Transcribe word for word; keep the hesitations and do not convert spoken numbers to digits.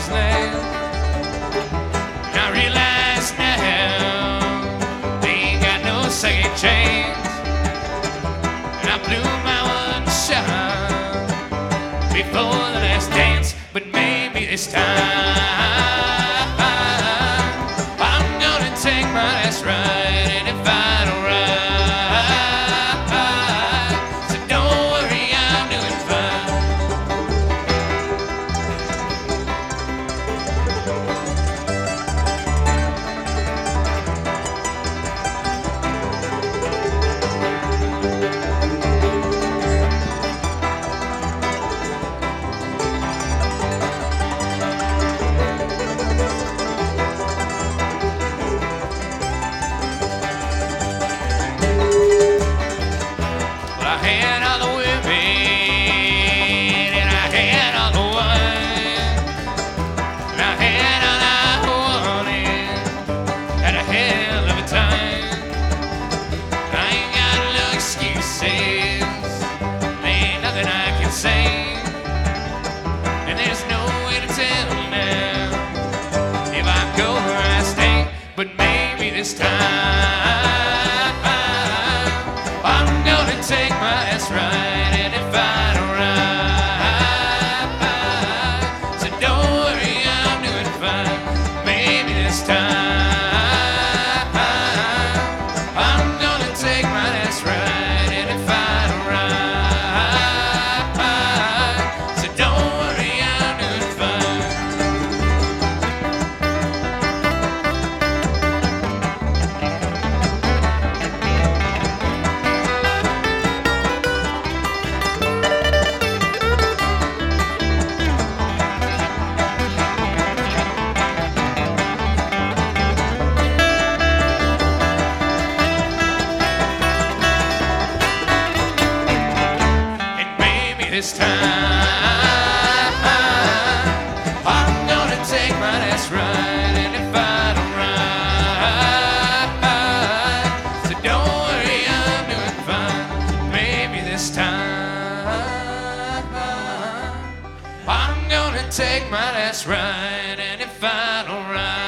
promised land. And I realize now they ain't got no second chance. And I blew my one shot before the last dance, but maybe this time I'm gonna take my last ride, and if I don't ride, so don't worry, I'm doing fine. I had all the women, and I had all the wine, and I had all I wanted, had a hell of a time. I ain't got no excuses, there ain't nothing I can say, and there's no way to tell now if I go or I stay, but maybe this time I'm gonna take my last ride, and if I don't ride, so don't worry, I'm doing fine. Maybe this time I'm gonna take my last ride, and if I don't ride, so don't worry, I'm doing fine. This time I'm gonna take my last ride, and if I don't ride, so don't worry, I'm doing fine. Maybe this time I'm gonna take my last ride, and if I don't ride,